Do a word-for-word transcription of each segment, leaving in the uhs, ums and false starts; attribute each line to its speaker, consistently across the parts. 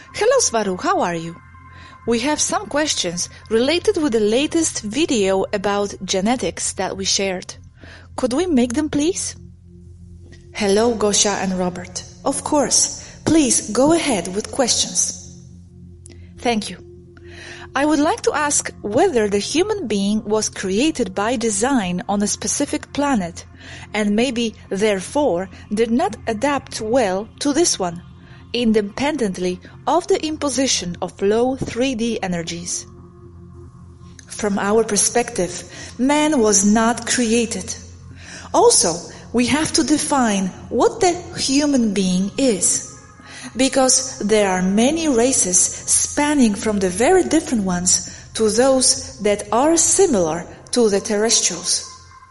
Speaker 1: Hello Svaru, how are you? We have some questions related with the latest video about genetics that we shared. Could we make them, please? Hello Gosha and Robert. Of course. Please go ahead with questions. Thank you. I would like to ask whether the human being was created by design on a specific planet and maybe therefore did not adapt well to this one, independently of the imposition of low three D energies. From our perspective, man was not created. Also, we have to define what the human being is, because there are many races spanning from the very different ones to those that are similar to the terrestrials.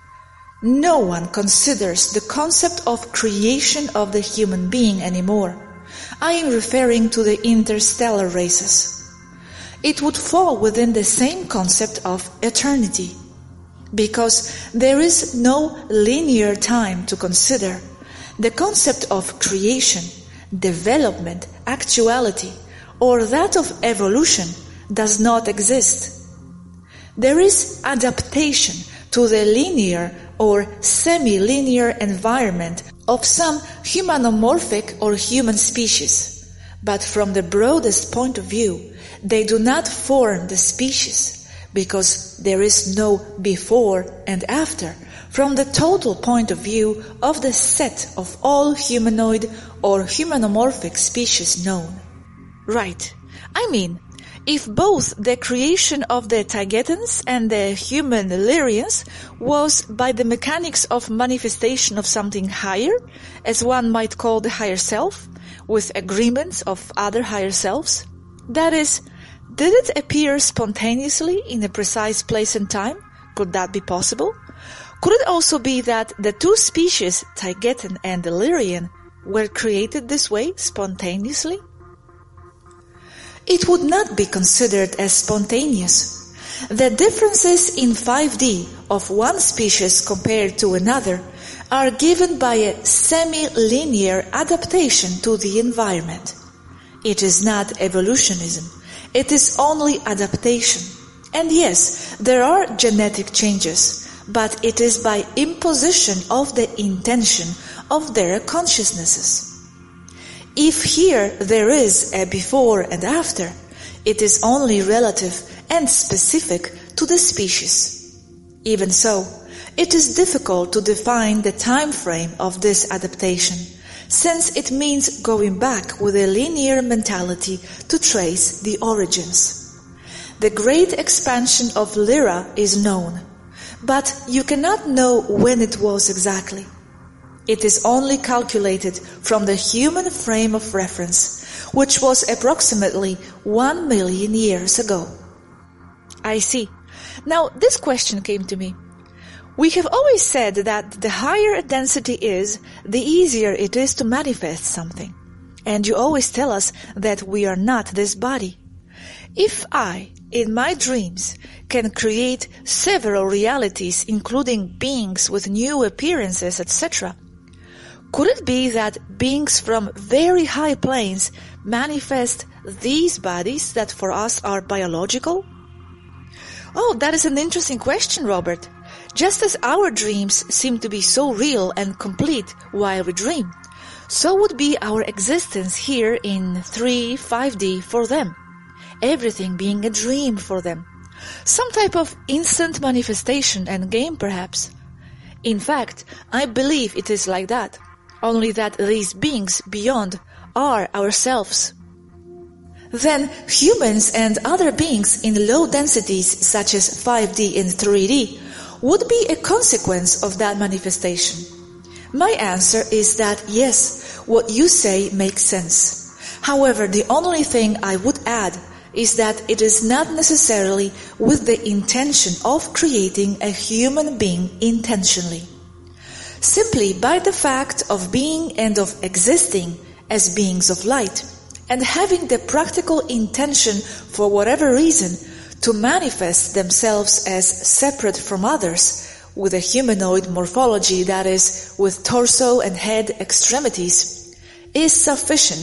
Speaker 1: No one considers the concept of creation of the human being anymore. I am referring to the interstellar races. It would fall within the same concept of eternity, because there is no linear time to consider. The concept of creation, development, actuality, or that of evolution does not exist. There is adaptation to the linear or semi-linear environment of some humanomorphic or human species, but from the broadest point of view, they do not form the species, because there is no before and after, from the total point of view of the set of all humanoid or humanomorphic species known. Right. I mean, if both the creation of the Taygetans and the human Lyrians was by the mechanics of manifestation of something higher, as one might call the higher self, with agreements of other higher selves, that is, did it appear spontaneously in a precise place and time? Could that be possible? Could it also be that the two species, Taygetan and Lyrian, were created this way, spontaneously? It would not be considered as spontaneous. The differences in five D of one species compared to another are given by a semi-linear adaptation to the environment. It is not evolutionism. It is only adaptation. And yes, there are genetic changes, but it is by imposition of the intention of their consciousnesses. If here there is a before and after, it is only relative and specific to the species. Even so, it is difficult to define the time frame of this adaptation, since it means going back with a linear mentality to trace the origins. The great expansion of Lyra is known, but you cannot know when it was exactly. It is only calculated from the human frame of reference, which was approximately one million years ago. I see. Now this question came to me. We have always said that the higher a density is, the easier it is to manifest something. And you always tell us that we are not this body. If I, in my dreams, can create several realities, including beings with new appearances, et cetera, could it be that beings from very high planes manifest these bodies that for us are biological? Oh, that is an interesting question, Robert. Just as our dreams seem to be so real and complete while we dream, so would be our existence here in three, five D for them. Everything being a dream for them. Some type of instant manifestation and game, perhaps. In fact, I believe it is like that. Only that these beings beyond are ourselves. Then humans and other beings in low densities such as five D and three D would be a consequence of that manifestation. My answer is that yes, what you say makes sense. However, the only thing I would add is that it is not necessarily with the intention of creating a human being intentionally. Simply by the fact of being and of existing as beings of light, and having the practical intention for whatever reason to manifest themselves as separate from others, with a humanoid morphology, that is, with torso and head extremities, is sufficient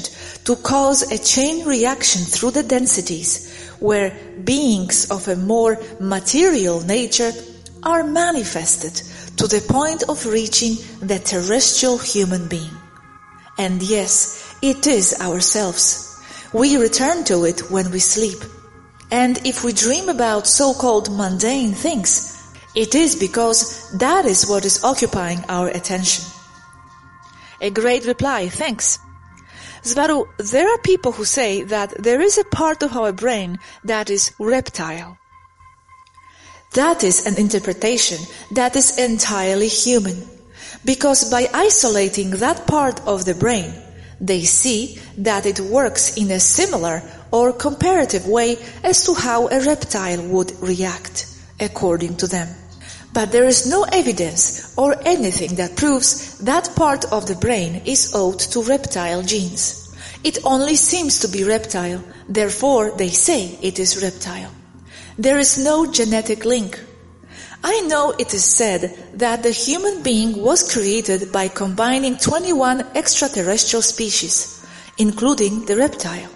Speaker 1: to cause a chain reaction through the densities where beings of a more material nature are manifested to the point of reaching the terrestrial human being. And yes, it is ourselves. We return to it when we sleep. And if we dream about so-called mundane things, it is because that is what is occupying our attention. A great reply, thanks. Svaru, there are people who say that there is a part of our brain that is reptile. That is an interpretation that is entirely human, because by isolating that part of the brain, they see that it works in a similar or comparative way as to how a reptile would react, according to them. But there is no evidence or anything that proves that part of the brain is owed to reptile genes. It only seems to be reptile, therefore they say it is reptile. There is no genetic link. I know it is said that the human being was created by combining twenty-one extraterrestrial species, including the reptile.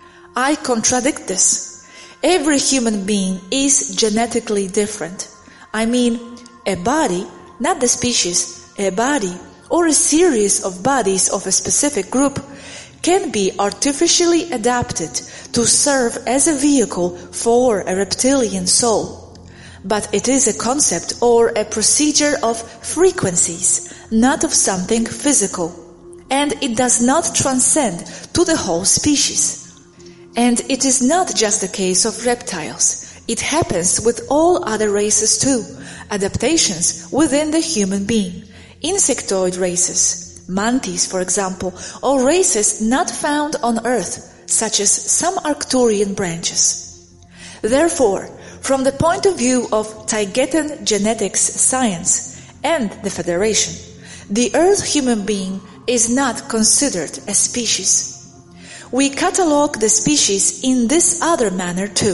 Speaker 1: I contradict this. Every human being is genetically different. I mean, a body, not the species, a body or a series of bodies of a specific group can be artificially adapted to serve as a vehicle for a reptilian soul. But it is a concept or a procedure of frequencies, not of something physical, and it does not transcend to the whole species. And it is not just the case of reptiles. It happens with all other races too, adaptations within the human being, insectoid races, mantis for example, or races not found on Earth, such as some Arcturian branches. Therefore, from the point of view of Taygetan genetics science and the Federation, the Earth human being is not considered a species. We catalog the species in this other manner too.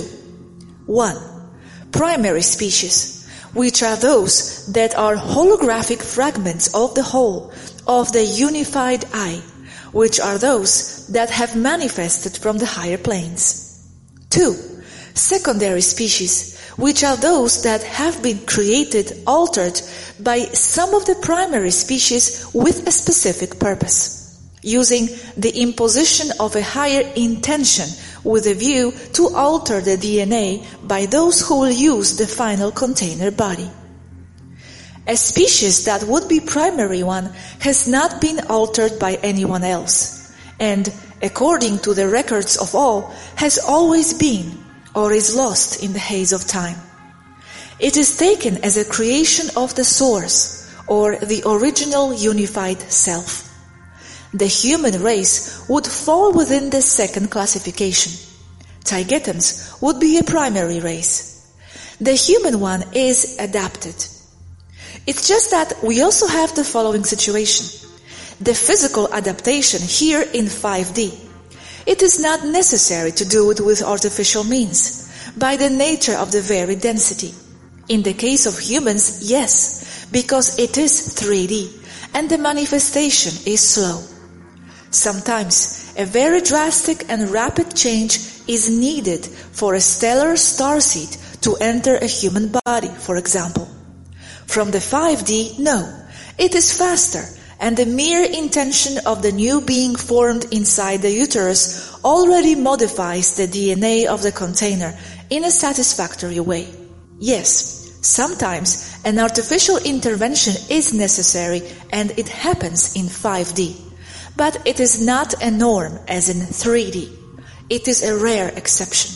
Speaker 1: one. Primary species, which are those that are holographic fragments of the whole, of the unified I, which are those that have manifested from the higher planes. two. Secondary species, which are those that have been created, altered by some of the primary species with a specific purpose, using the imposition of a higher intention with a view to alter the D N A by those who will use the final container body. A species that would be primary one has not been altered by anyone else, and, according to the records of all, has always been, or is lost in the haze of time. It is taken as a creation of the source, or the original unified self. The human race would fall within the second classification. Taygetans would be a primary race. The human one is adapted. It's just that we also have the following situation. The physical adaptation here in five D. It is not necessary to do it with artificial means, by the nature of the very density. In the case of humans, yes, because it is three D, and the manifestation is slow. Sometimes a very drastic and rapid change is needed for a stellar starseed to enter a human body, for example. From the five D, no, it is faster, and the mere intention of the new being formed inside the uterus already modifies the D N A of the container in a satisfactory way. Yes, sometimes an artificial intervention is necessary, and it happens in five D. But it is not a norm as in three D. It is a rare exception.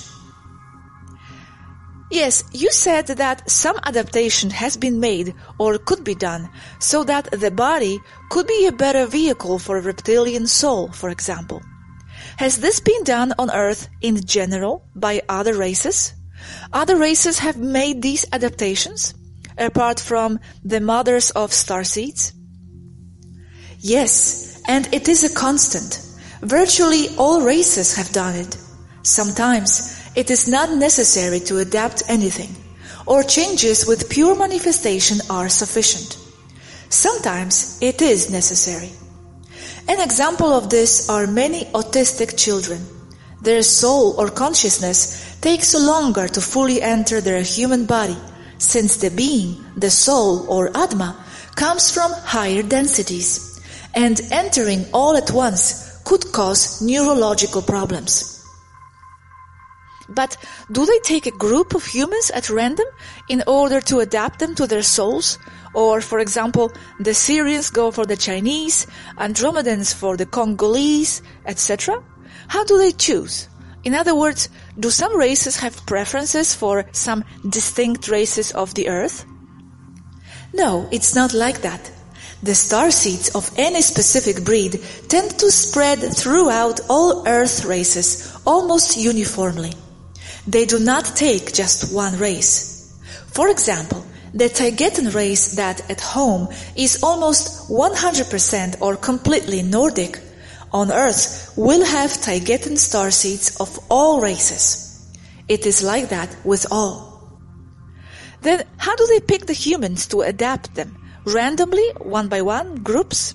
Speaker 1: Yes, you said that some adaptation has been made or could be done so that the body could be a better vehicle for a reptilian soul, for example. Has this been done on Earth in general by other races? Other races have made these adaptations, apart from the mothers of starseeds? Yes, and it is a constant. Virtually all races have done it. Sometimes it is not necessary to adapt anything, or changes with pure manifestation are sufficient. Sometimes it is necessary. An example of this are many autistic children. Their soul or consciousness takes longer to fully enter their human body, since the being, the soul or Atma, comes from higher densities, and entering all at once could cause neurological problems. But do they take a group of humans at random in order to adapt them to their souls? Or, for example, the Syrians go for the Chinese, Andromedans for the Congolese, et cetera? How do they choose? In other words, do some races have preferences for some distinct races of the Earth? No, it's not like that. The starseeds of any specific breed tend to spread throughout all Earth races almost uniformly. They do not take just one race. For example, the Taygetan race that at home is almost one hundred percent or completely Nordic, on Earth will have Taygetan starseeds of all races. It is like that with all. Then how do they pick the humans to adapt them? Randomly, one by one, groups?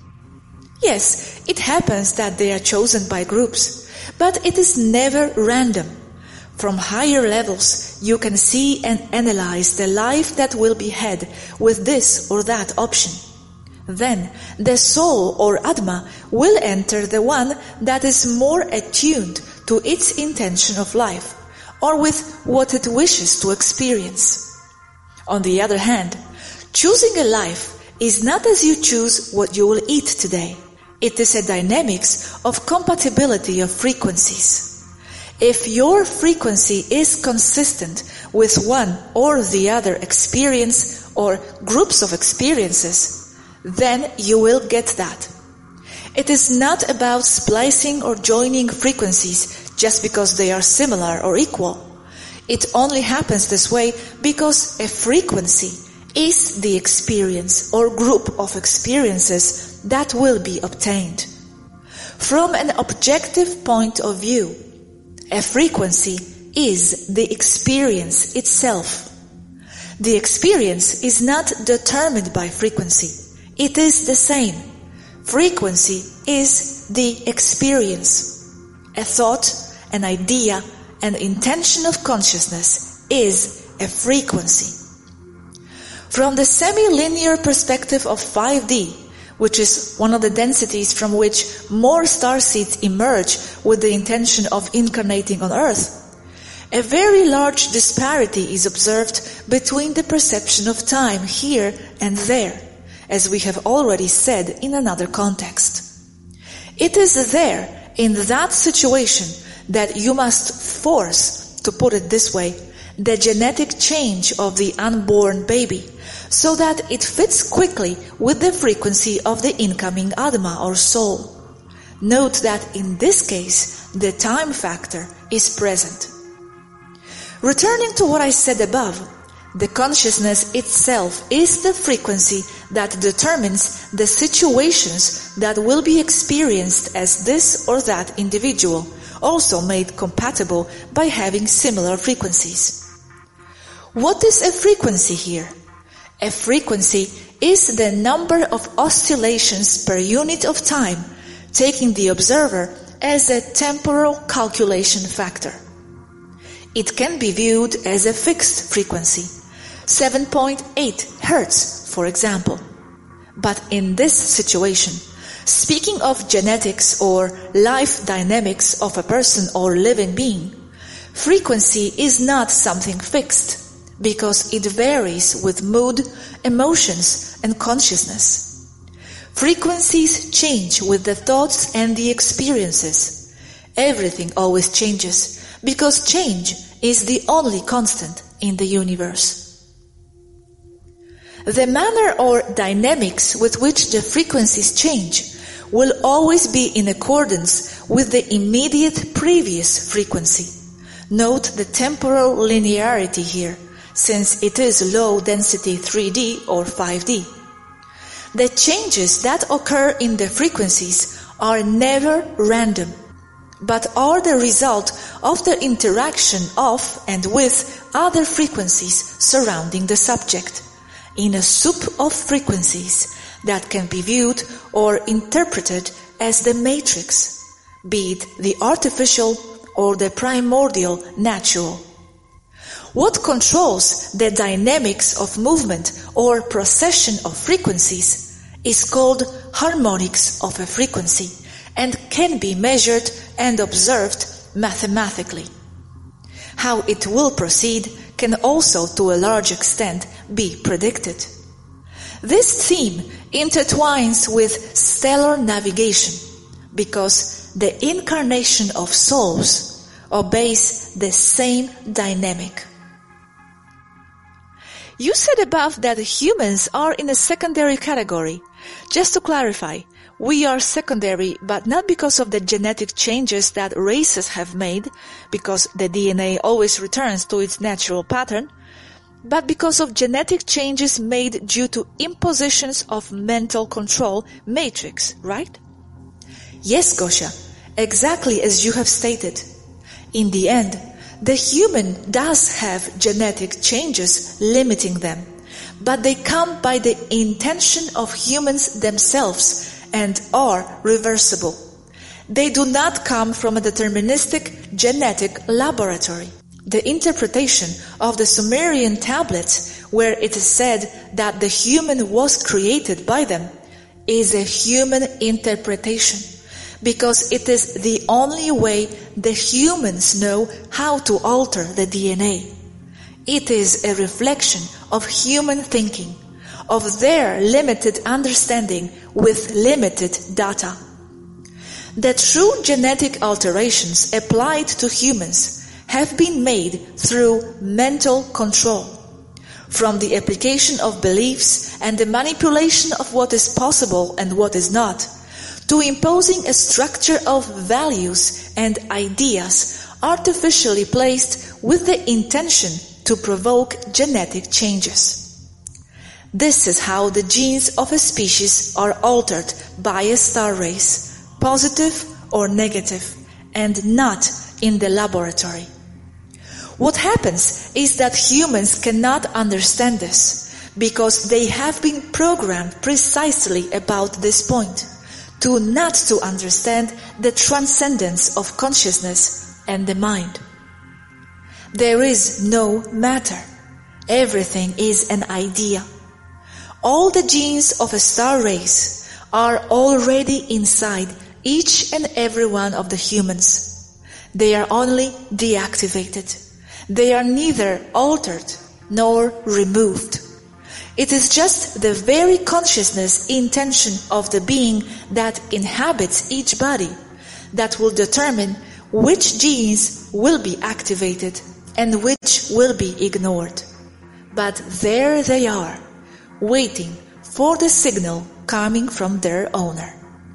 Speaker 1: Yes, it happens that they are chosen by groups, but it is never random. From higher levels, you can see and analyze the life that will be had with this or that option. Then, the soul or Atma will enter the one that is more attuned to its intention of life, or with what it wishes to experience. On the other hand, choosing a life is not as you choose what you will eat today. It is a dynamics of compatibility of frequencies. If your frequency is consistent with one or the other experience or groups of experiences, then you will get that. It is not about splicing or joining frequencies just because they are similar or equal. It only happens this way because a frequency is the experience or group of experiences that will be obtained. From an objective point of view, a frequency is the experience itself. The experience is not determined by frequency. It is the same. Frequency is the experience. A thought, an idea, an intention of consciousness is a frequency. From the semi-linear perspective of five D, which is one of the densities from which more starseeds emerge with the intention of incarnating on Earth, a very large disparity is observed between the perception of time here and there, as we have already said in another context. It is there, in that situation, that you must force, to put it this way, the genetic change of the unborn baby, so that it fits quickly with the frequency of the incoming Atma or soul. Note that in this case, the time factor is present. Returning to what I said above, the consciousness itself is the frequency that determines the situations that will be experienced as this or that individual, also made compatible by having similar frequencies. What is a frequency here? A frequency is the number of oscillations per unit of time, taking the observer as a temporal calculation factor. It can be viewed as a fixed frequency, seven point eight hertz, for example. But in this situation, speaking of genetics or life dynamics of a person or living being, frequency is not something fixed, because it varies with mood, emotions, and consciousness. Frequencies change with the thoughts and the experiences. Everything always changes, because change is the only constant in the universe. The manner or dynamics with which the frequencies change will always be in accordance with the immediate previous frequency. Note the temporal linearity here, since it is low density three D or five D. The changes that occur in the frequencies are never random, but are the result of the interaction of and with other frequencies surrounding the subject, in a soup of frequencies that can be viewed or interpreted as the matrix, be it the artificial or the primordial natural. What controls the dynamics of movement or procession of frequencies is called harmonics of a frequency and can be measured and observed mathematically. How it will proceed can also to a large extent be predicted. This theme intertwines with stellar navigation because the incarnation of souls obeys the same dynamic. You said above that humans are in a secondary category. Just to clarify, we are secondary, but not because of the genetic changes that races have made, because the D N A always returns to its natural pattern, but because of genetic changes made due to impositions of mental control matrix, right? Yes, Gosha, exactly as you have stated. In the end, the human does have genetic changes limiting them, but they come by the intention of humans themselves and are reversible. They do not come from a deterministic genetic laboratory. The interpretation of the Sumerian tablets, where it is said that the human was created by them, is a human interpretation, because it is the only way the humans know how to alter the D N A. It is a reflection of human thinking, of their limited understanding with limited data. The true genetic alterations applied to humans have been made through mental control, from the application of beliefs and the manipulation of what is possible and what is not, to imposing a structure of values and ideas artificially placed with the intention to provoke genetic changes. This is how the genes of a species are altered by a star race, positive or negative, and not in the laboratory. What happens is that humans cannot understand this because they have been programmed precisely about this point, to not to understand the transcendence of consciousness and the mind. There is no matter. Everything is an idea. All the genes of a star race are already inside each and every one of the humans. They are only deactivated. They are neither altered nor removed. It is just the very consciousness intention of the being that inhabits each body that will determine which genes will be activated and which will be ignored. But there they are, waiting for the signal coming from their owner.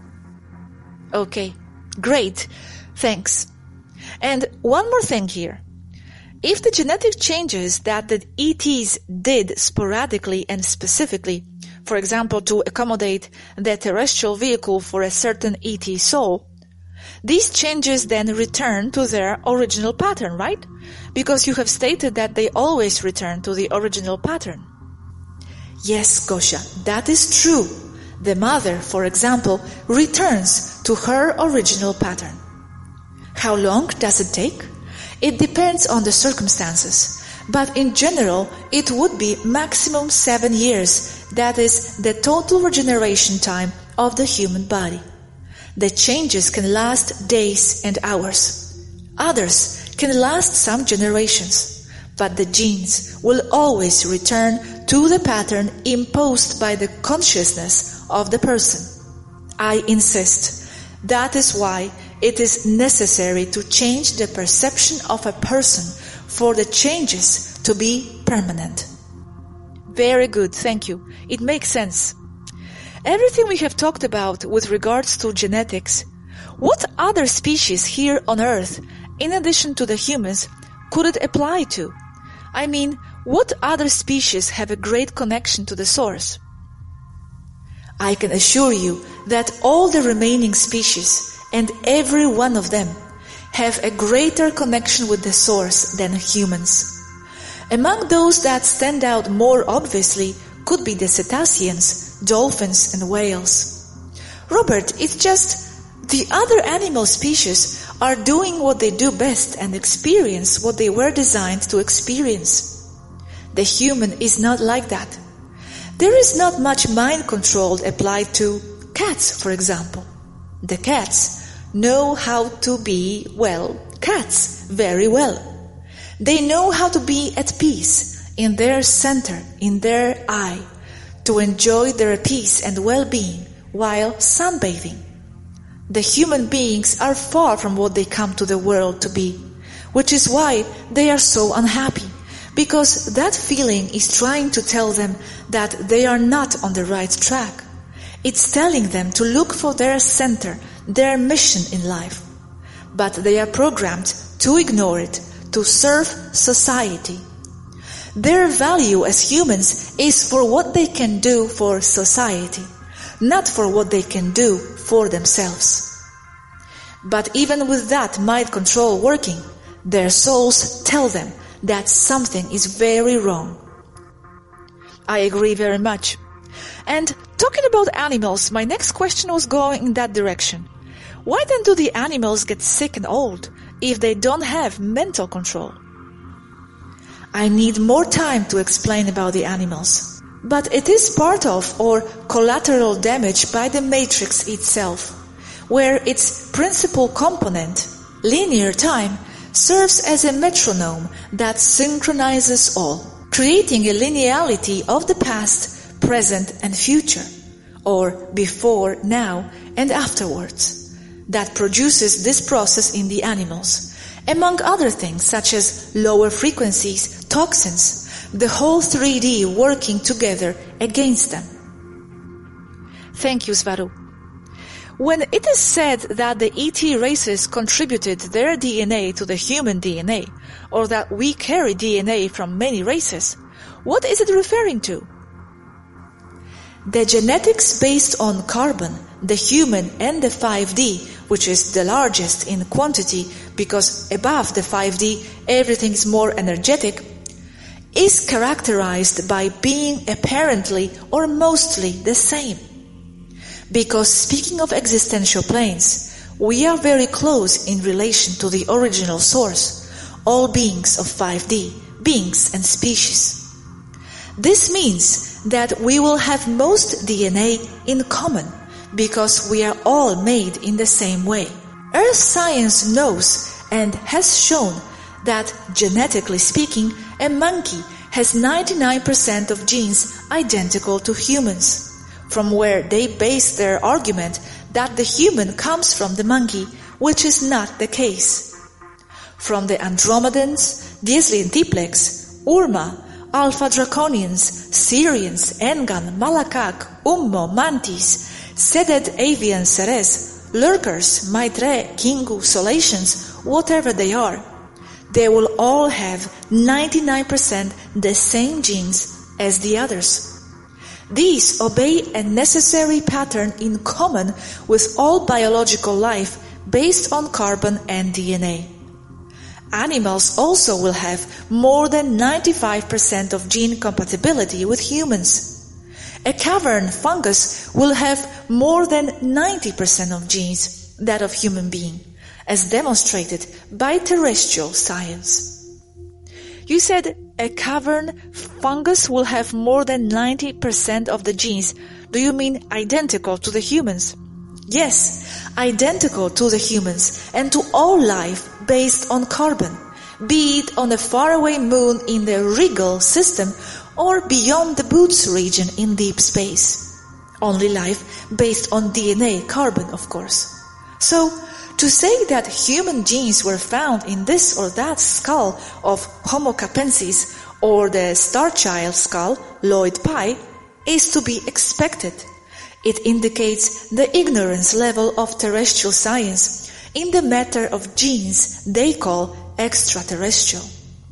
Speaker 1: Okay, great, thanks. And one more thing here. If the genetic changes that the E Ts did sporadically and specifically, for example to accommodate the terrestrial vehicle for a certain E T soul, these changes then return to their original pattern, right? Because you have stated that they always return to the original pattern. Yes, Gosha, that is true. The mother, for example, returns to her original pattern. How long does it take? It depends on the circumstances, but in general it would be maximum seven years, that is the total regeneration time of the human body. The changes can last days and hours. Others can last some generations, but the genes will always return to the pattern imposed by the consciousness of the person. I insist. That is why it is necessary to change the perception of a person for the changes to be permanent. Very good, thank you. It makes sense. Everything we have talked about with regards to genetics, what other species here on Earth, in addition to the humans, could it apply to? I mean, what other species have a great connection to the source? I can assure you that all the remaining species, and every one of them, have a greater connection with the source than humans. Among those that stand out more obviously could be the cetaceans, dolphins and whales. Robert, it's just The other animal species are doing what they do best and experience what they were designed to experience. The human is not like that. There is not much mind control applied to cats, for example. The cats know how to be, well, cats very well. They know how to be at peace in their center, in their eye, to enjoy their peace and well-being while sunbathing. The human beings are far from what they come to the world to be, which is why they are so unhappy, because that feeling is trying to tell them that they are not on the right track. It's telling them to look for their center, their mission in life. But they are programmed to ignore it, to serve society. Their value as humans is for what they can do for society, not for what they can do for themselves. But even with that mind control working, their souls tell them that something is very wrong. I agree very much. And talking about animals, my next question was going in that direction. Why then do the animals get sick and old if they don't have mental control? I need more time to explain about the animals, but it is part of or collateral damage by the matrix itself, where its principal component, linear time, serves as a metronome that synchronizes all, creating a linearity of the past, present and future, or before, now and afterwards, that produces this process in the animals, among other things such as lower frequencies, toxins, the whole three D working together against them. Thank you, Svaru. When it is said that the E T races contributed their D N A to the human D N A, or that we carry D N A from many races, what is it referring to? The genetics based on carbon, the human and the five D, which is the largest in quantity because above the five D everything is more energetic, is characterized by being apparently or mostly the same. Because speaking of existential planes, we are very close in relation to the original source, all beings of five D, beings and species. This means that we will have most D N A in common, because we are all made in the same way. Earth science knows and has shown that, genetically speaking, a monkey has ninety-nine percent of genes identical to humans, from where they base their argument that the human comes from the monkey, which is not the case. From the Andromedans, Diezlientiplex, Urma, Alpha Draconians, Syrians, Engan, Malakak, Ummo, Mantis, Seded Avian Ceres, Lurkers, Maitre, Kingu, Solations, whatever they are, they will all have ninety-nine percent the same genes as the others. These obey a necessary pattern in common with all biological life based on carbon and D N A. Animals also will have more than ninety-five percent of gene compatibility with humans. A cavern fungus will have more than ninety percent of genes, that of human being, as demonstrated by terrestrial science. You said a cavern fungus will have more than ninety percent of the genes. Do you mean identical to the humans? Yes, identical to the humans and to all life based on carbon, be it on a faraway moon in the Rigel system or beyond the Boots region in deep space. Only life based on D N A, carbon, of course. So, to say that human genes were found in this or that skull of Homo capensis or the Starchild skull, Lloyd Pye, is to be expected. It indicates the ignorance level of terrestrial science in the matter of genes they call extraterrestrial.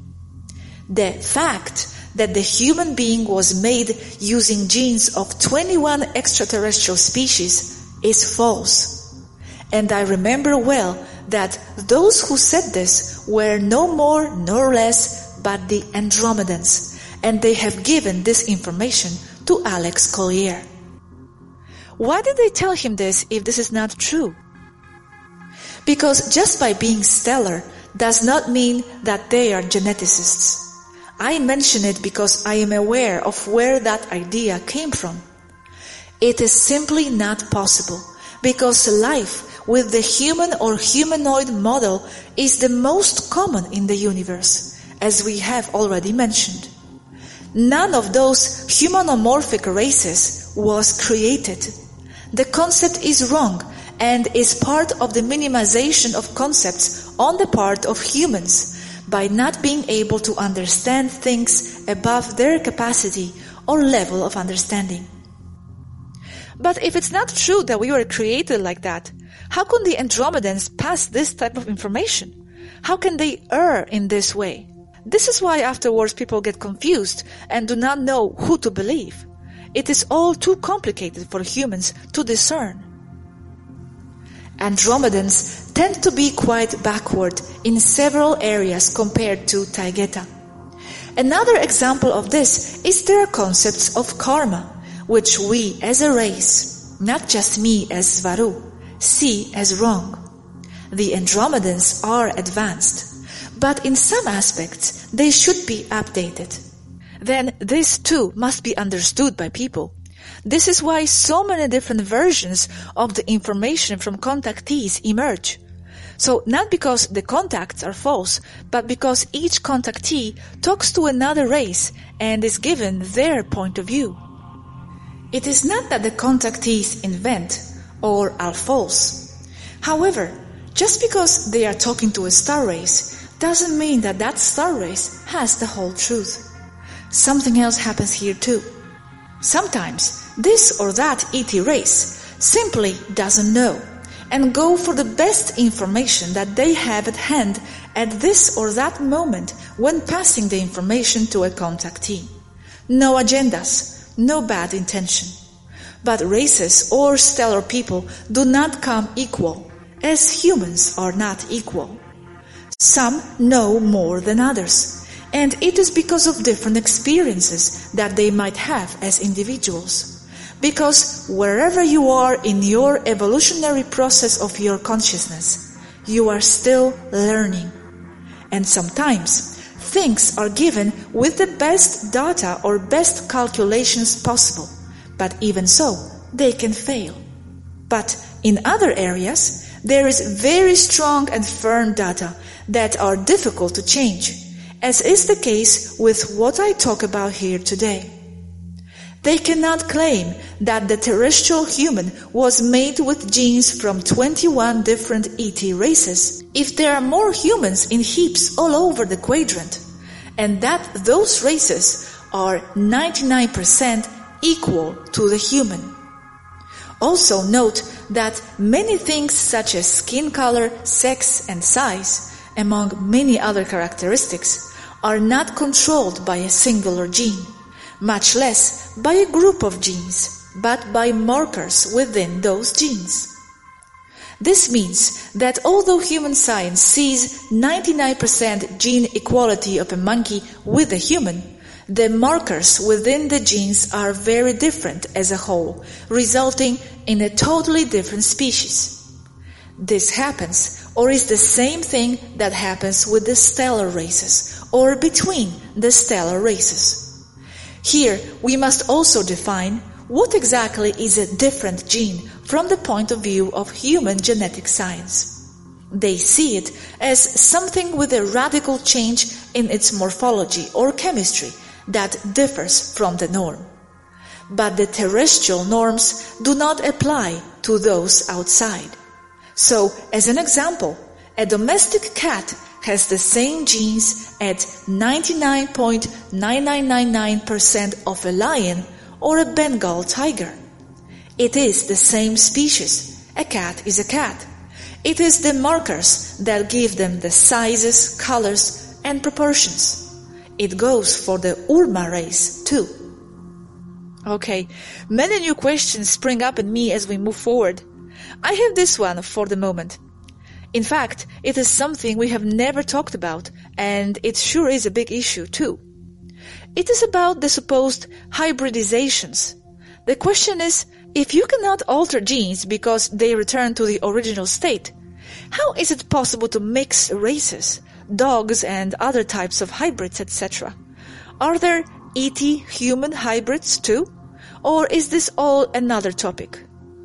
Speaker 1: The fact that the human being was made using genes of twenty-one extraterrestrial species is false. And I remember well that those who said this were no more nor less but the Andromedans, and they have given this information to Alex Collier. Why did they tell him this if this is not true? Because just by being stellar does not mean that they are geneticists. I mention it because I am aware of where that idea came from. It is simply not possible, because life with the human or humanoid model is the most common in the universe, as we have already mentioned. None of those humanomorphic races was created. The concept is wrong and is part of the minimization of concepts on the part of humans by not being able to understand things above their capacity or level of understanding. But if it's not true that we were created like that, how can the Andromedans pass this type of information? How can they err in this way? This is why afterwards people get confused and do not know who to believe. It is all too complicated for humans to discern. Andromedans tend to be quite backward in several areas compared to Taygeta. Another example of this is their concepts of karma, which we as a race, not just me as Svaru, see as wrong. The Andromedans are advanced, but in some aspects they should be updated. Then this too must be understood by people. This is why so many different versions of the information from contactees emerge. So not because the contacts are false, but because each contactee talks to another race and is given their point of view. It is not that the contactees invent or are false. However, just because they are talking to a star race doesn't mean that that star race has the whole truth. Something else happens here too. Sometimes this or that E T race simply doesn't know and go for the best information that they have at hand at this or that moment when passing the information to a contactee. No agendas. No bad intention. But races or stellar people do not come equal, as humans are not equal. Some know more than others, and it is because of different experiences that they might have as individuals. Because wherever you are in your evolutionary process of your consciousness, you are still learning. And sometimes things are given with the best data or best calculations possible, but even so, they can fail. But in other areas, there is very strong and firm data that are difficult to change, as is the case with what I talk about here today. They cannot claim that the terrestrial human was made with genes from twenty-one different E T races if there are more humans in heaps all over the quadrant, and that those races are ninety-nine percent equal to the human. Also note that many things such as skin color, sex, and size, among many other characteristics, are not controlled by a singular gene, much less by a group of genes, but by markers within those genes. This means that although human science sees ninety-nine percent gene equality of a monkey with a human, the markers within the genes are very different as a whole, resulting in a totally different species. This happens, or is the same thing that happens with the stellar races, or between the stellar races. Here, we must also define what exactly is a different gene from the point of view of human genetic science. They see it as something with a radical change in its morphology or chemistry that differs from the norm. But the terrestrial norms do not apply to those outside. So, as an example, a domestic cat has the same genes at ninety-nine point nine nine nine nine percent of a lion or a Bengal tiger. It is the same species. A cat is a cat. It is the markers that give them the sizes, colors, and proportions. It goes for the Urma race too. Okay, many new questions spring up in me as we move forward. I have this one for the moment. In fact, it is something we have never talked about, and it sure is a big issue too. It is about the supposed hybridizations. The question is, if you cannot alter genes because they return to the original state, How is it possible to mix races, dogs and other types of hybrids, et cetera? Are there E T human hybrids too? Or is this all another topic?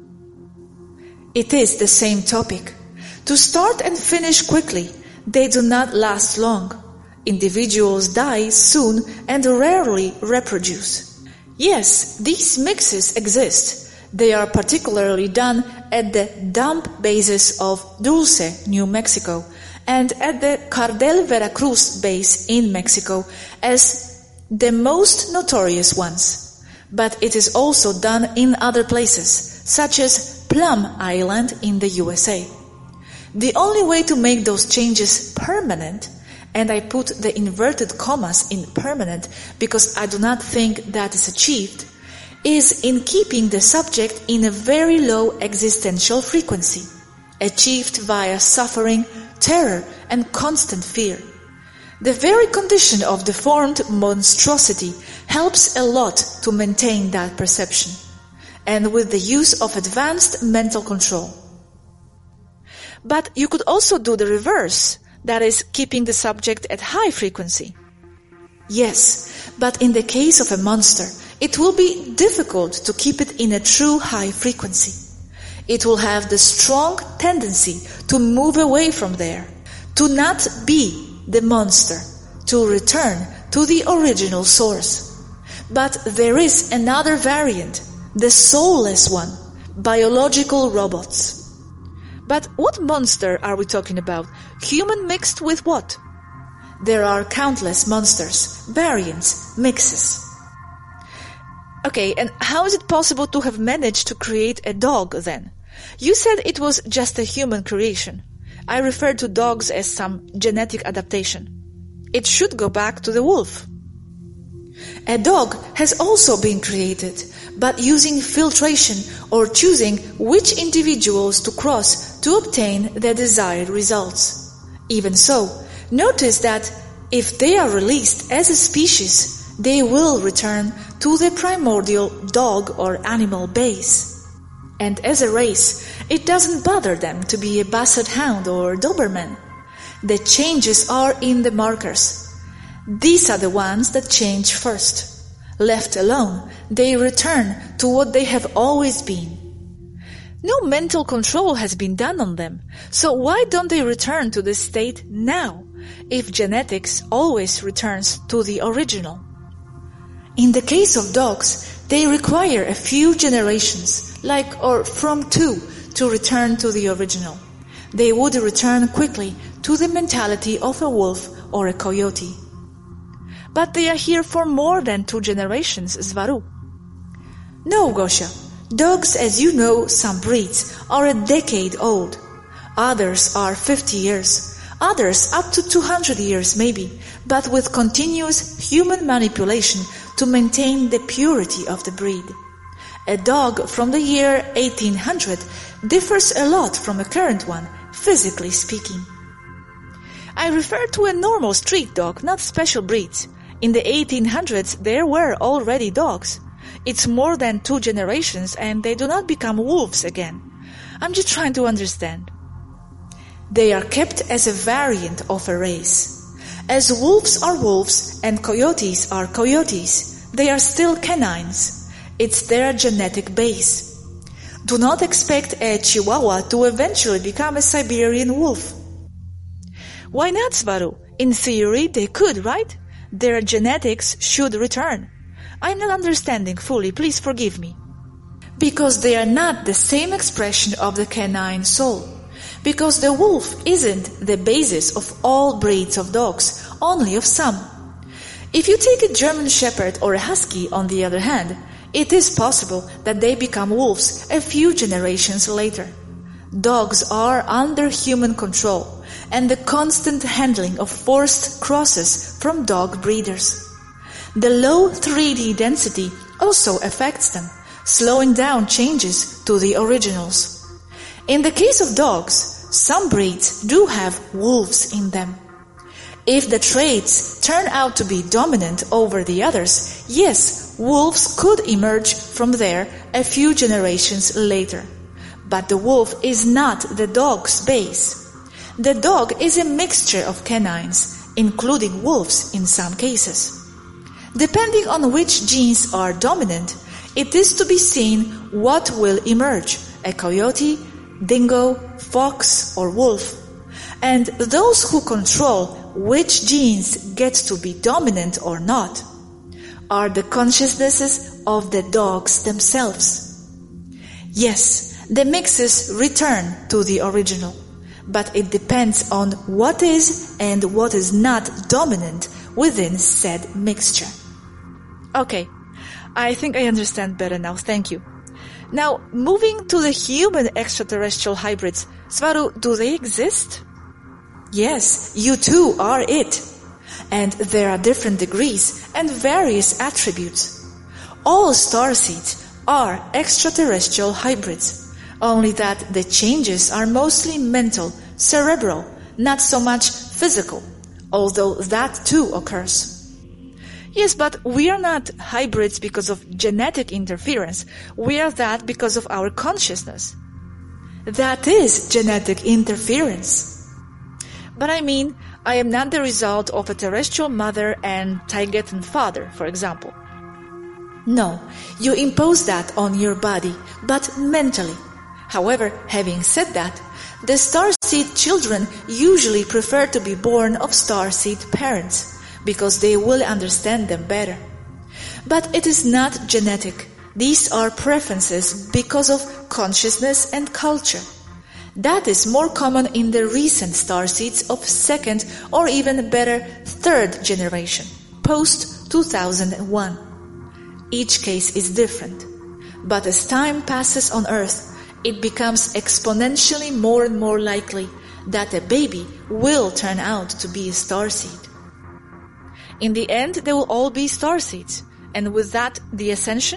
Speaker 1: It is the same topic. To start and finish quickly, they do not last long. Individuals die soon and rarely reproduce. Yes, these mixes exist. They are particularly done at the dump bases of Dulce, New Mexico, and at the Cardel Veracruz base in Mexico as the most notorious ones. But it is also done in other places, such as Plum Island in the U S A. The only way to make those changes permanent, and I put the inverted commas in permanent because I do not think that is achieved, is in keeping the subject in a very low existential frequency, achieved via suffering, terror, and constant fear. The very condition of deformed monstrosity helps a lot to maintain that perception, and with the use of advanced mental control. But you could also do the reverse, that is, keeping the subject at high frequency. Yes, but in the case of a monster, it will be difficult to keep it in a true high frequency. It will have the strong tendency to move away from there, to not be the monster, to return to the original source. But there is another variant, the soulless one, biological robots. But what monster are we talking about? Human mixed with what? There are countless monsters, variants, mixes. Okay, and how is it possible to have managed to create a dog then? You said it was just a human creation. I refer to dogs as some genetic adaptation. It should go back to the wolf. A dog has also been created, but using filtration or choosing which individuals to cross to obtain the desired results. Even so, notice that if they are released as a species, they will return to the primordial dog or animal base. And as a race, it doesn't bother them to be a basset hound or Doberman. The changes are in the markers. These are the ones that change first. Left alone, they return to what they have always been. No mental control has been done on them, so why don't they return to this state now, if genetics always returns to the original? In the case of dogs, they require a few generations, like or from two, to return to the original. They would return quickly to the mentality of a wolf or a coyote. But they are here for more than two generations, Svaru. No, Gosha. Dogs, as you know, some breeds are a decade old. Others are fifty years. Others up to two hundred years maybe, but with continuous human manipulation to maintain the purity of the breed. A dog from the year eighteen hundred differs a lot from a current one, physically speaking. I refer to a normal street dog, not special breeds. In the eighteen hundreds, there were already dogs. It's more than two generations and they do not become wolves again. I'm just trying to understand. They are kept as a variant of a race. As wolves are wolves and coyotes are coyotes, they are still canines. It's their genetic base. Do not expect a Chihuahua to eventually become a Siberian wolf. Why not, Svaru? In theory, they could, right? Their genetics should return. I'm not understanding fully, please forgive me. Because they are not the same expression of the canine soul. Because the wolf isn't the basis of all breeds of dogs, only of some. If you take a German Shepherd or a Husky, on the other hand, it is possible that they become wolves a few generations later. Dogs are under human control and the constant handling of forced crosses from dog breeders. The low three D density also affects them, slowing down changes to the originals. In the case of dogs, some breeds do have wolves in them. If the traits turn out to be dominant over the others, yes, wolves could emerge from there a few generations later. But the wolf is not the dog's base. The dog is a mixture of canines, including wolves in some cases. Depending on which genes are dominant, it is to be seen what will emerge, a coyote, dingo, fox, or wolf. And those who control which genes get to be dominant or not are the consciousnesses of the dogs themselves. Yes, the mixes return to the original, but it depends on what is and what is not dominant within said mixture. Okay, I think I understand better now, thank you. Now, moving to the human extraterrestrial hybrids, Svaru, do they exist? Yes, you too are it. And there are different degrees and various attributes. All starseeds are extraterrestrial hybrids, only that the changes are mostly mental, cerebral, not so much physical, although that too occurs. Yes, but we are not hybrids because of genetic interference. We are that because of our consciousness. That is genetic interference. But I mean, I am not the result of a terrestrial mother and Taygetan father, for example. No, you impose that on your body, but mentally. However, having said that, the starseed children usually prefer to be born of starseed parents, because they will understand them better. But it is not genetic. These are preferences because of consciousness and culture. That is more common in the recent starseeds of second or even better third generation, post two thousand one. Each case is different. But as time passes on Earth, it becomes exponentially more and more likely that a baby will turn out to be a starseed. In the end, they will all be starseeds, and with that, the ascension?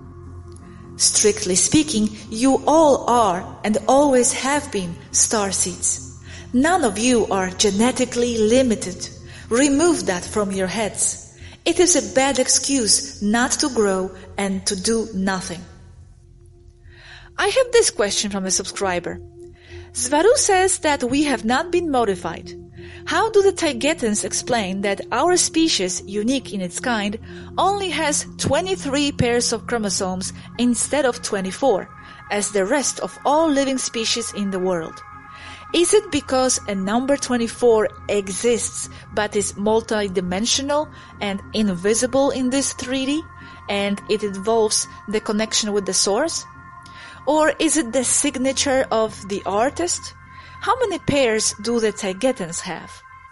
Speaker 1: Strictly speaking, you all are and always have been starseeds. None of you are genetically limited. Remove that from your heads. It is a bad excuse not to grow and to do nothing. I have this question from a subscriber. Svaru says that we have not been modified. How do the Taygetans explain that our species, unique in its kind, only has twenty-three pairs of chromosomes instead of twenty-four, as the rest of all living species in the world? Is it because a number twenty-four exists but is multidimensional and invisible in this three D, and it involves the connection with the source? Or is it the signature of the artist? How many pairs do the Taygetans have?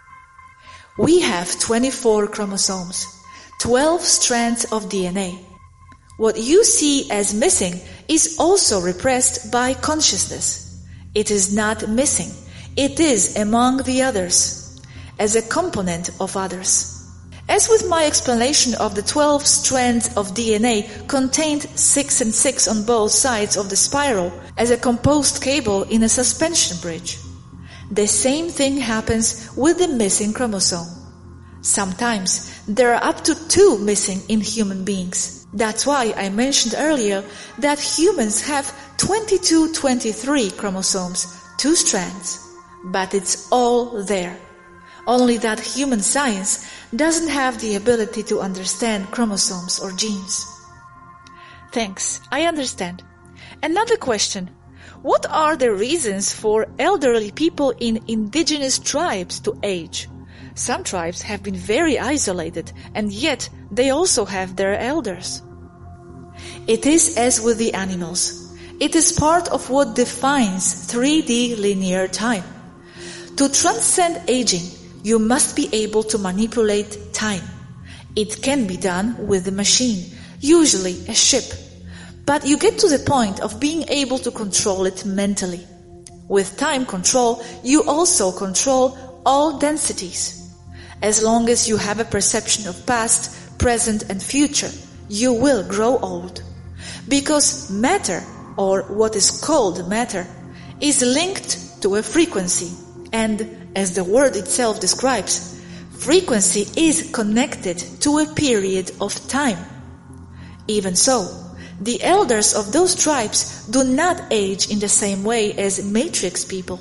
Speaker 1: We have twenty-four chromosomes, twelve strands of D N A. What you see as missing is also repressed by consciousness. It is not missing. It is among the others, as a component of others. As with my explanation of the twelve strands of D N A contained six and six on both sides of the spiral as a composed cable in a suspension bridge. The same thing happens with the missing chromosome. Sometimes there are up to two missing in human beings. That's why I mentioned earlier that humans have twenty-two twenty-three chromosomes, two strands. But it's all there. Only that human science doesn't have the ability to understand chromosomes or genes. Thanks, I understand. Another question. What are the reasons for elderly people in indigenous tribes to age? Some tribes have been very isolated, and yet they also have their elders. It is as with the animals. It is part of what defines three D linear time. To transcend aging, you must be able to manipulate time. It can be done with a machine, usually a ship. But you get to the point of being able to control it mentally. With time control, you also control all densities. As long as you have a perception of past, present, and future, you will grow old. Because matter, or what is called matter, is linked to a frequency. And, as the word itself describes, frequency is connected to a period of time. Even so, the elders of those tribes do not age in the same way as matrix people.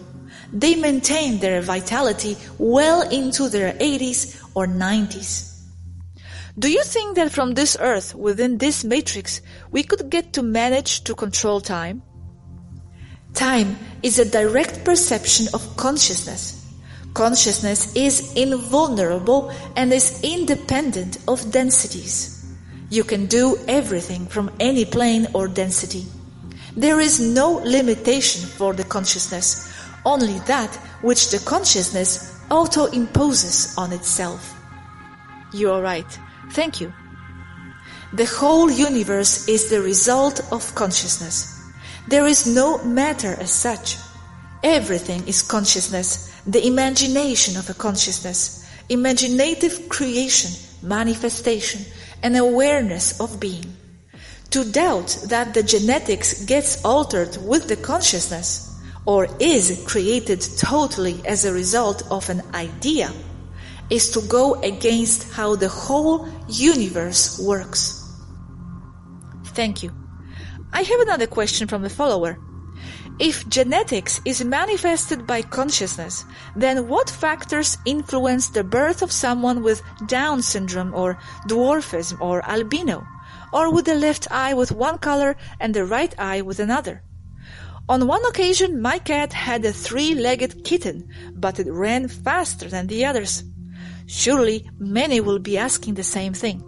Speaker 1: they maintain their vitality well into their eighties or nineties. Do you think that from this earth, within this matrix, we could get to manage to control time? Time is a direct perception of consciousness. Consciousness is invulnerable and is independent of densities. You can do everything from any plane or density. There is no limitation for the consciousness, only that which the consciousness auto-imposes on itself. You are right. Thank you. The whole universe is the result of consciousness. There is no matter as such. Everything is consciousness, the imagination of a consciousness, imaginative creation, manifestation, and awareness of being. To doubt that the genetics gets altered with the consciousness, or is created totally as a result of an idea, is to go against how the whole universe works. Thank you. I have another question from the follower. If genetics is manifested by consciousness, then what factors influence the birth of someone with Down syndrome or dwarfism or albino, or with the left eye with one color and the right eye with another? On one occasion, my cat had a three-legged kitten, but it ran faster than the others. Surely many will be asking the same thing.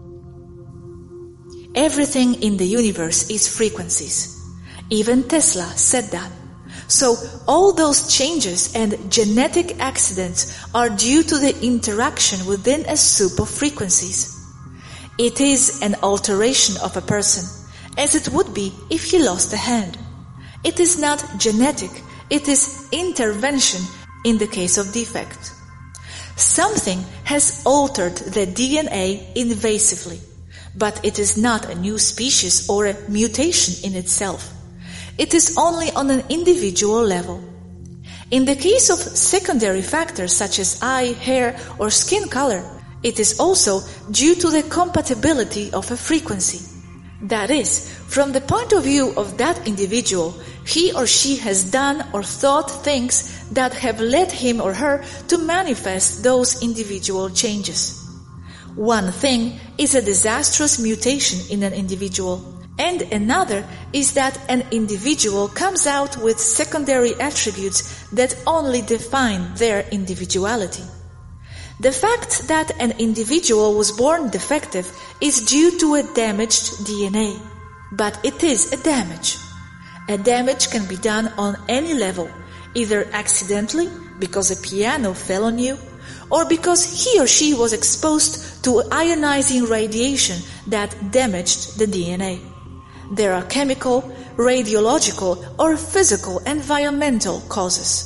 Speaker 1: Everything in the universe is frequencies. Even Tesla said that. So all those changes and genetic accidents are due to the interaction within a soup of frequencies. It is an alteration of a person, as it would be if he lost a hand. It is not genetic, it is intervention in the case of defect. Something has altered the D N A invasively, but it is not a new species or a mutation in itself. It is only on an individual level. In the case of secondary factors such as eye, hair, or skin color, it is also due to the compatibility of a frequency. That is, from the point of view of that individual, he or she has done or thought things that have led him or her to manifest those individual changes. One thing is a disastrous mutation in an individual, and another is that an individual comes out with secondary attributes that only define their individuality. The fact that an individual was born defective is due to a damaged D N A, but it is a damage. A damage can be done on any level, either accidentally, because a piano fell on you, or because he or she was exposed to ionizing radiation that damaged the D N A. There are chemical, radiological, or physical environmental causes.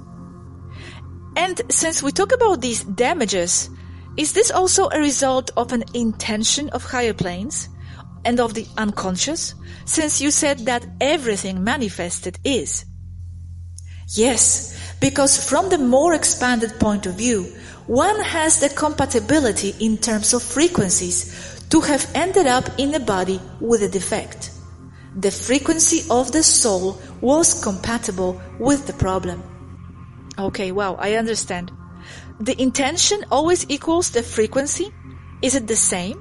Speaker 1: And since we talk about these damages, is this also a result of an intention of higher planes and of the unconscious, since you said that everything manifested is? Yes, because from the more expanded point of view, one has the compatibility in terms of frequencies to have ended up in a body with a defect. The frequency of the soul was compatible with the problem. Okay, wow, I understand. The intention always equals the frequency? Is it the same?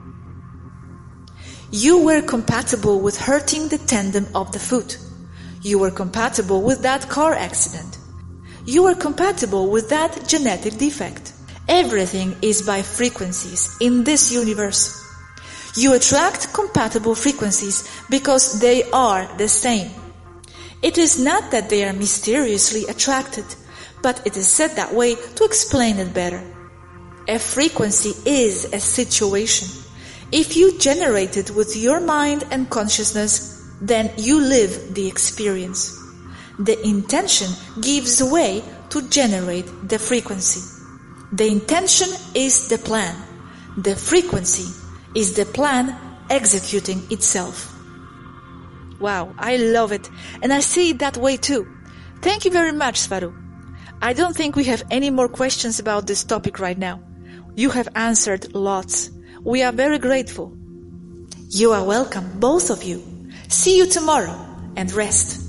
Speaker 1: You were compatible with hurting the tendon of the foot. You were compatible with that car accident. You were compatible with that genetic defect. Everything is by frequencies in this universe. You attract compatible frequencies because they are the same. It is not that they are mysteriously attracted, but it is said that way to explain it better. A frequency is a situation. If you generate it with your mind and consciousness, then you live the experience. The intention gives way to generate the frequency. The intention is the plan. The frequency is the plan executing itself. Wow, I love it. And I see it that way too. Thank you very much, Svaru. I don't think we have any more questions about this topic right now. You have answered lots. We are very grateful. You are welcome, both of you. See you tomorrow, and rest.